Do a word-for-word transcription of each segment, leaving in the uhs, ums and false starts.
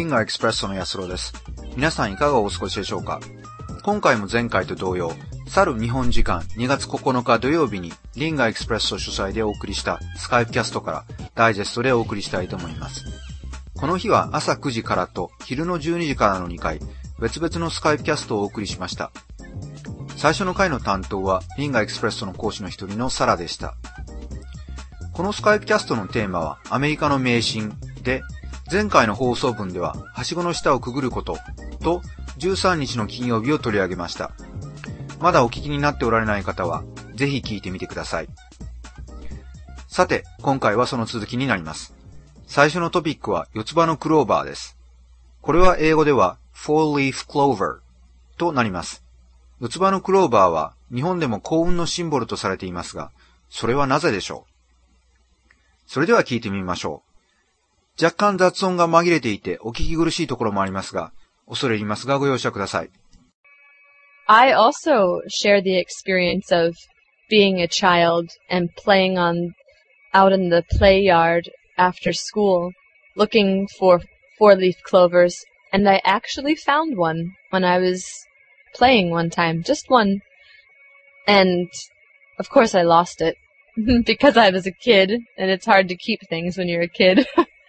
ガーエクスプレッソの安郎です。皆さんいかがお過ごしでしょうか。今回も前回と同様、去る日本時間にがつここのか土曜日にリンガーエクスプレッソ主催でお送りしたスカイプキャストからダイジェストでお送りしたいと思います。この日は朝くじからと昼のじゅうにじからのにかい、別々のスカイプキャストをお送りしました。最初の回の担当はリンガーエクスプレッソの講師の一人のサラでした。このスカイプキャストのテーマはアメリカの迷信で、前回の放送分でははしごの下をくぐることとじゅうさんにちの金曜日を取り上げました。まだお聞きになっておられない方はぜひ聞いてみてください。さて、今回はその続きになります。最初のトピックは四つ葉のクローバーです。これは英語では four-leaf clover となります。四つ葉のクローバーは日本でも幸運のシンボルとされていますが、それはなぜでしょう。それでは聞いてみましょう。若干雑音が紛れていてお聞き苦しいところもありますが、恐れ入りますがご容赦ください。 I also share the experience of being a child and playing on out in the play yard after school, looking for four-leaf clovers, and I actually found one when I was playing one time, just one. And of course I lost it because I was a kid, and it's hard to keep things when you're a kid.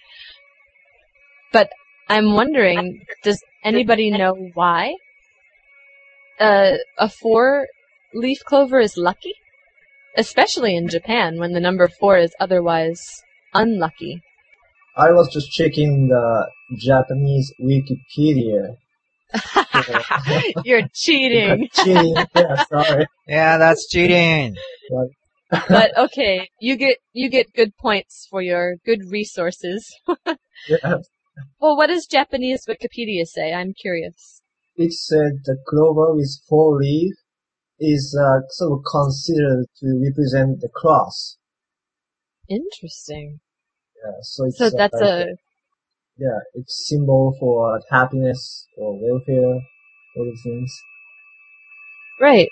But I'm wondering, does anybody know why uh, a four-leaf clover is lucky? Especially in Japan, when the number four is otherwise unlucky. I was just checking the Japanese Wikipedia. You're cheating. Cheating, yeah, sorry. Yeah, that's cheating. But okay, you get you get good points for your good resources. Yeah. Well, what does Japanese Wikipedia say? I'm curious. It said the clover with four leaves is uh, sort of considered to represent the cross. Interesting. Yeah, so it's So that's uh, like, a yeah, it's symbol for happiness or welfare, all these things. right.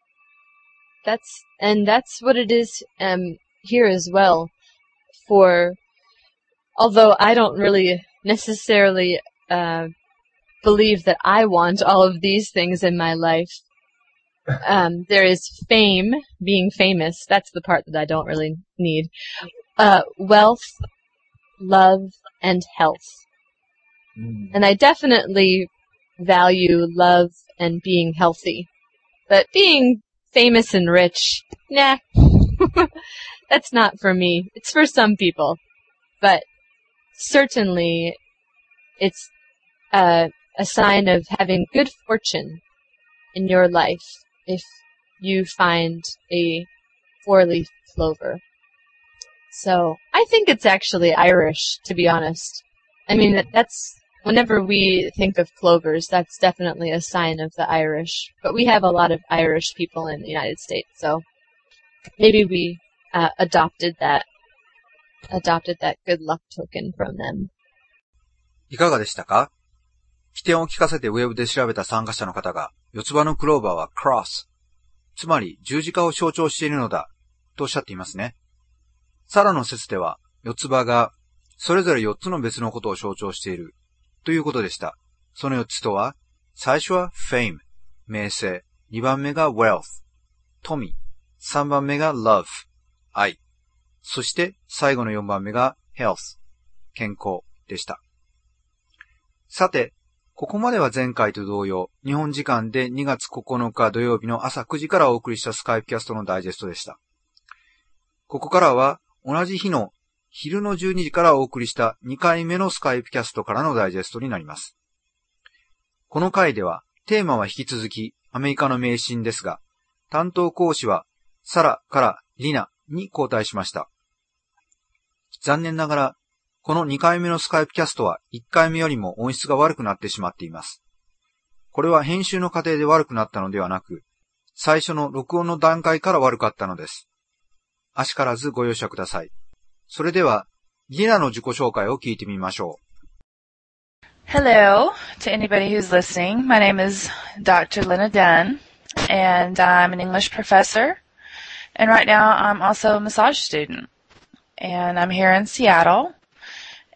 That's and that's what it is um here as well. For although I don't really necessarily uh believe that I want all of these things in my life. Um, there is fame, being famous. That's the part that I don't really need. Uh, wealth, love, and health. Mm. And I definitely value love and being healthy. But being famous and rich, nah. That's not for me. It's for some people. But certainly, it's uh, a sign of having good fortune in your life if you find a four-leaf clover. So, I think it's actually Irish, to be honest. I mean, that's, whenever we think of clovers, that's definitely a sign of the Irish. But we have a lot of Irish people in the United States, so maybe we uh, adopted that, adopted that good luck token from them. いかがでしたか。起点を聞かせてウェブで調べた参加者の方が、四つ葉のクローバーは cross、つまり十字架を象徴しているのだ、とおっしゃっていますね。サラの説では、四つ葉が、それぞれ四つの別のことを象徴している、ということでした。その四つとは、最初は fame、名声、二番目が wealth、富、三番目が love、愛、そして最後の四番目が health、健康でした。さて、ここまでは前回と同様、日本時間でにがつここのか土曜日の朝くじからお送りしたスカイプキャストのダイジェストでした。ここからは同じ日の昼のじゅうにじからお送りしたにかいめのスカイプキャストからのダイジェストになります。この回ではテーマは引き続きアメリカの迷信ですが、担当講師はサラからリナに交代しました。残念ながら、このにかいめのスカイプキャストはいっかいめよりも音質が悪くなってしまっています。これは編集の過程で悪くなったのではなく、最初の録音の段階から悪かったのです。あしからずご容赦ください。それでは、リナの自己紹介を聞いてみましょう。 Hello to anybody who's listening. My name is Doctor Lena Dunn, and I'm an English professor. And right now I'm also a massage student. And I'm here in Seattle.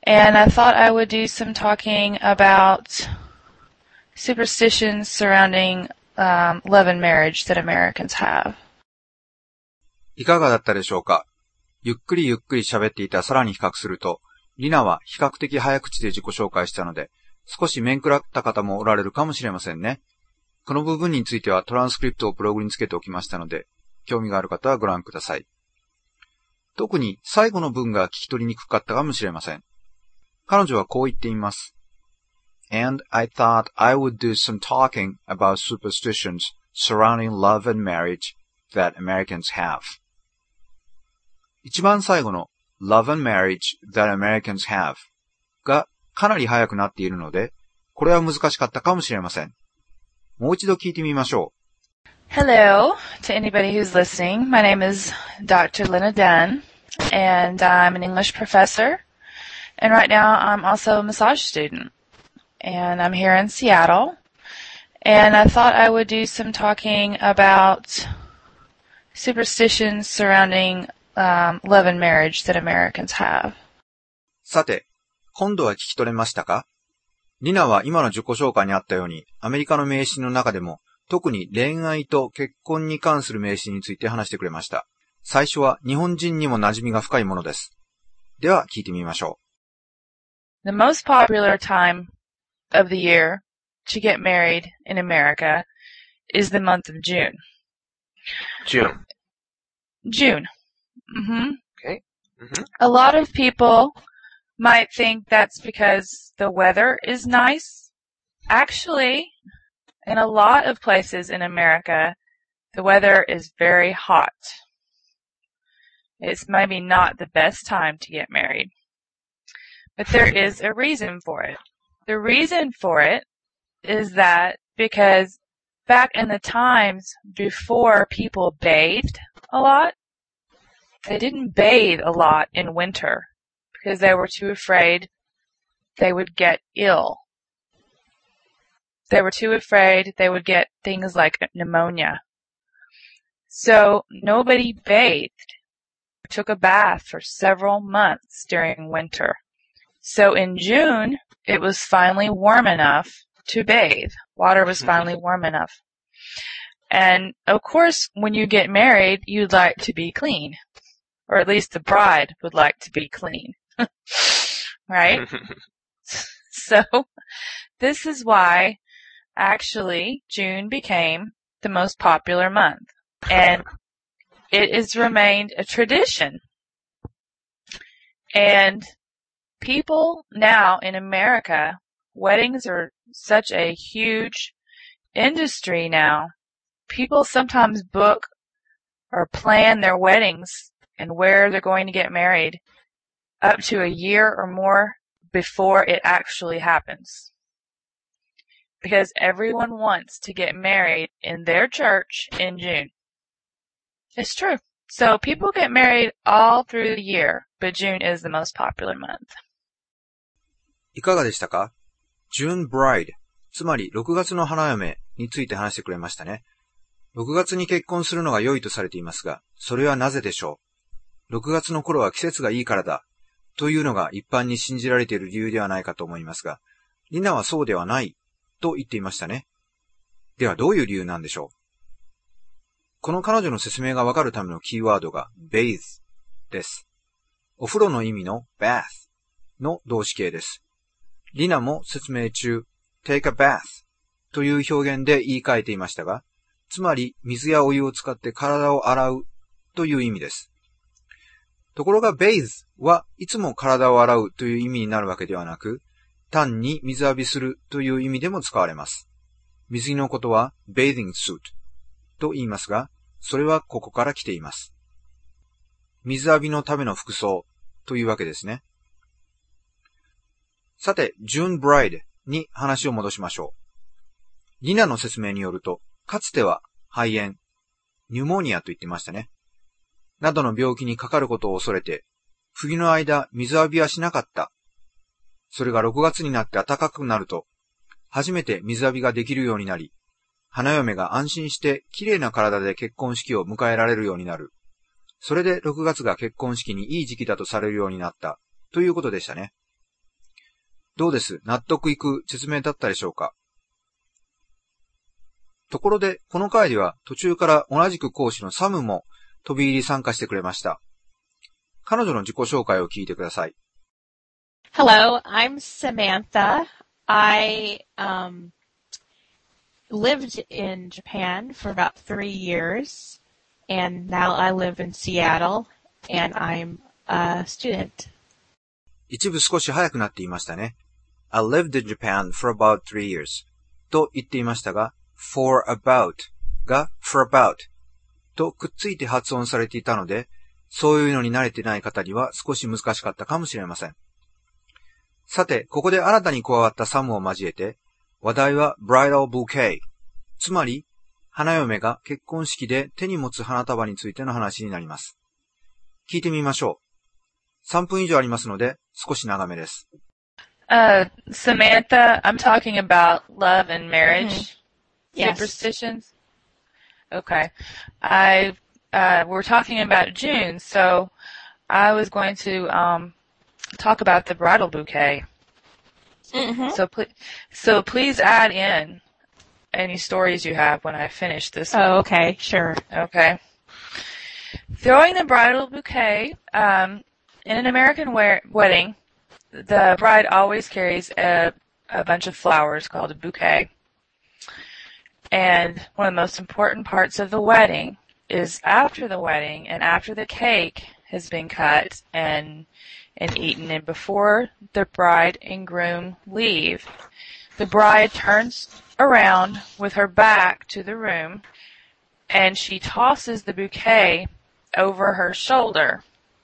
And I thought I would do some talking about superstitions surrounding um, love and marriage that Americans have. いかがだったでしょうか。ゆっくりゆっくり喋っていたさらに比較すると、リナは比較的早口で自己紹介したので、少し面食らった方もおられるかもしれませんね。この部分についてはトランスクリプトをブログにつけておきましたので、興味がある方はご覧ください。特に最後の文が聞き取りにくかったかもしれません。彼女はこう言っています。And I thought I would do some talking about superstitions surrounding love and marriage that Americans have. 一番最後の love and marriage that Americans have がかなり早くなっているので、これは難しかったかもしれません。もう一度聞いてみましょう。 Hello to anybody who's listening. My name is Doctor Lena Dunn, and I'm an English professor. And right now I'm also a massage student. And I'm here in Seattle. And I thought I would do some talking about superstitions surrounding um, love and marriage that Americans have. さて、今度は聞き取れましたか？リナは今の自己紹介にあったように、アメリカの名詞の中でも、特に恋愛と結婚に関する名詞について話してくれました。最初は日本人にも馴染みが深いものです。では聞いてみましょう。The most popular time of the year to get married in America is the month of June. June. June. Mm-hmm. Okay. Mm-hmm. A lot of people might think that's because the weather is nice. Actually, in a lot of places in America, the weather is very hot. It's maybe not the best time to get married. But there is a reason for it. The reason for it is that because back in the times before people bathed a lot, they didn't bathe a lot in winter because they were too afraid they would get ill. They were too afraid they would get things like pneumonia. So nobody bathed, took a bath for several months during winter. So in June, it was finally warm enough to bathe. Water was finally warm enough. And of course, when you get married, you'd like to be clean. Or at least the bride would like to be clean. Right? So, this is why actually June became the most popular month. And it has remained a tradition. And people now in America, weddings are such a huge industry now. People sometimes book or plan their weddings and where they're going to get married up to a year or more before it actually happens. Because everyone wants to get married in their church in June. It's true. So people get married all through the year, but June is the most popular month. いかがでしたか？ June bride、つまりろくがつの花嫁について話してくれましたね。ろくがつに結婚するのが良いとされていますが、それはなぜでしょう？ろくがつの頃は季節がいいからだというのが一般に信じられている理由ではないかと思いますが、リナはそうではないと言っていましたね。ではどういう理由なんでしょう？この彼女の説明がわかるためのキーワードが bathe です。お風呂の意味の bath の動詞形です。リナも説明中 take a bath という表現で言い換えていましたが、つまり水やお湯を使って体を洗うという意味です。ところが bathe はいつも体を洗うという意味になるわけではなく、単に水浴びするという意味でも使われます。水着のことは bathing suit と言いますが、それはここから来ています。水浴びのための服装というわけですね。さて、June bride に話を戻しましょう。リナの説明によると、かつては肺炎、ニュモニアと言ってましたね。などの病気にかかることを恐れて、冬の間水浴びはしなかった。それがろくがつになって暖かくなると、初めて水浴びができるようになり、花嫁が安心して綺麗な体で結婚式を迎えられるようになる。それでろくがつが結婚式にいい時期だとされるようになったということでしたね。 どうです？納得いく説明だったでしょうか？ところで、この回では途中から同じく講師のサムも飛び入り参加してくれました。彼女の自己紹介を聞いてください。 Hello, I'm Samantha. I um, lived in Japan for about three years, and now I live in Seattle, and I'm a student. 一部少し早くなっていましたね。I lived in Japan for about three years と言っていましたが、for about が for about とくっついて発音されていたので、そういうのに慣れてない方には少し難しかったかもしれません。さて、ここで新たに加わったサムを交えて、話題は bridal bouquet、つまり、花嫁が結婚式で手に持つ花束についての話になります。聞いてみましょう。さんぷん以上ありますので、少し長めです。 Uh, Samantha, I'm talking about love and marriage Yes. superstitions. Okay. I, uh, we're talking about June, so I was going to, um, talk about the bridal bouquet. Mm-hmm. So, pl- so please add in any stories you have when I finish this one. Oh, okay, sure. Okay. Throwing the bridal bouquet, um, in an American wear- wedding, the bride always carries a, a bunch of flowers called a bouquet. And one of the most important parts of the wedding is after the wedding and after the cake has been cut and and eaten, and before the bride and groom leave, the bride turns around with her back to the room and she tosses the bouquet over her shoulder.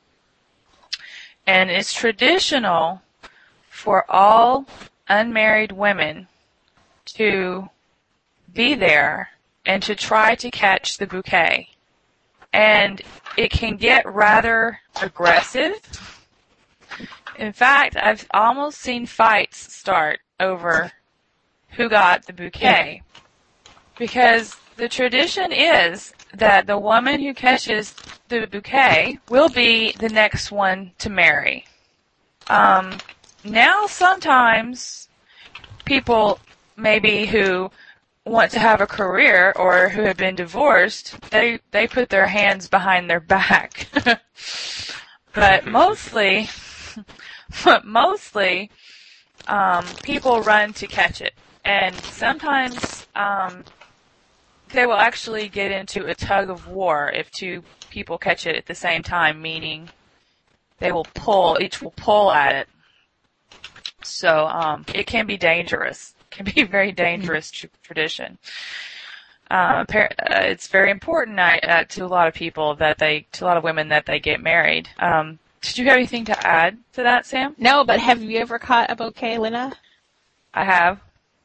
And it's traditional for all unmarried women to be there and to try to catch the bouquet. And it can get rather aggressive. In fact, I've almost seen fights start over who got the bouquet. Because the tradition is that the woman who catches the bouquet will be the next one to marry. Um, now sometimes people maybe who want to have a career or who have been divorced, they, they put their hands behind their back. But mostly, but mostly, um, people run to catch it. And sometimes, um, they will actually get into a tug of war if two people catch it at the same time, meaning they will pull, each will pull at it. So, um, it can be dangerous. It can be a very dangerous tr- tradition. Uh, par- uh, it's very important uh, to a lot of people that they, to a lot of women that they get married. Um, did you have anything to add to that, Sam? No, but have you ever caught a bouquet, Lena? I have.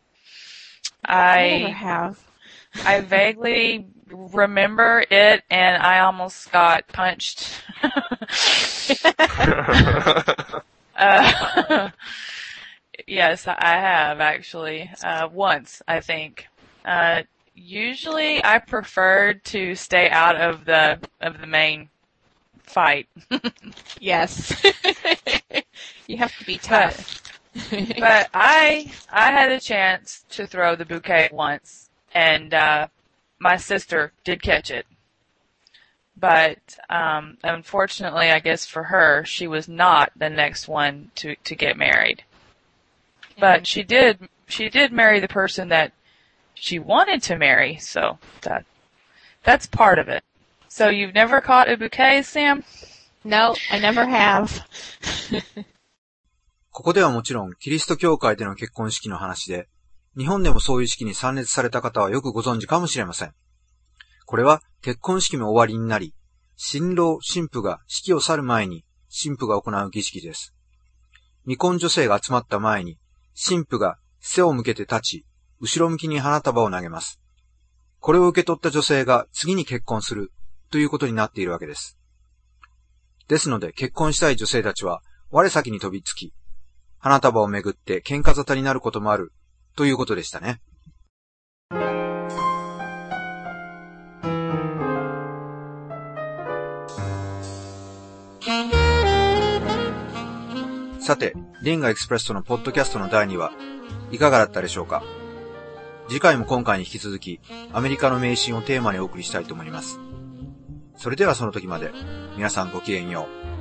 I never I, have. I vaguely remember it, and I almost got punched. uh, yes, I have, actually. Uh, once, I think. Uh, usually I preferred to stay out of the, of the main fight. Yes. You have to be tough. But I, I had a chance to throw the bouquet once, and, uh, my sister did catch it. But, um, unfortunately, I guess for her, she was not the next one to, to get married. But she did, she did marry the person that she wanted to marry, so that, that's part of it. So you've never caught a bouquet, Sam? No, I never have. ここではもちろんキリスト教会での結婚式の話で、日本でもそういう式に参列された方はよくご存知かもしれません。これは結婚式も終わりになり、新郎新婦が式を去る前に新婦が行う儀式です。未婚女性が集まった前に、新婦が背を向けて立ち、後ろ向きに花束を投げます。これを受け取った女性が次に結婚するということになっているわけです。ですので結婚したい女性たちは我先に飛びつき、花束をめぐって喧嘩沙汰になることもあるということでしたね。 さて、リンガエクスプレストのポッドキャストのだいにわ、いかがだったでしょうか。次回も今回に引き続き、アメリカの迷信をテーマにお送りしたいと思います。それではその時まで、皆さんごきげんよう。